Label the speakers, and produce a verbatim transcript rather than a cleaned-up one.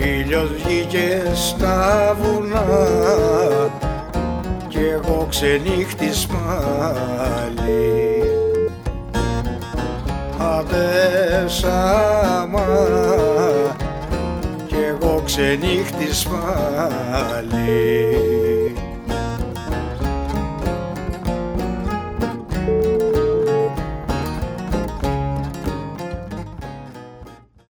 Speaker 1: ήλιος βγήκε στα βουνά κι εγώ ξενύχτης πάλι. Άντε Σάμα κι εγώ ξενύχτης πάλι.